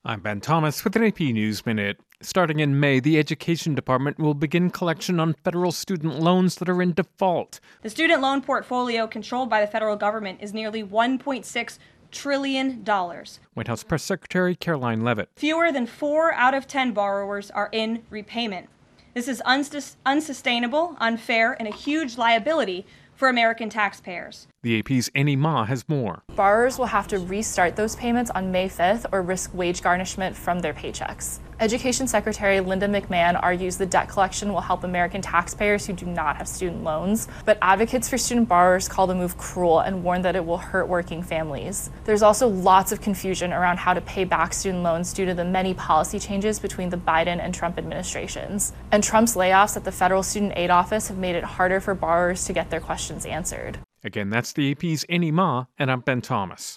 I'm Ben Thomas with an AP News Minute. Starting in May, the Education Department will begin collection on federal student loans that are in default. The student loan portfolio controlled by the federal government is nearly $1.6 trillion. White House Press Secretary Karoline Leavitt. Fewer than 4 out of 10 borrowers are in repayment. This is unsustainable, unfair, and a huge liability for American taxpayers. The AP's Annie Ma has more. Borrowers will have to restart those payments on May 5th or risk wage garnishment from their paychecks. Education Secretary Linda McMahon argues the debt collection will help American taxpayers who do not have student loans, but advocates for student borrowers call the move cruel and warn that it will hurt working families. There's also lots of confusion around how to pay back student loans due to the many policy changes between the Biden and Trump administrations. And Trump's layoffs at the Federal Student Aid Office have made it harder for borrowers to get their questions answered. Again, that's the AP's Annie Ma, and I'm Ben Thomas.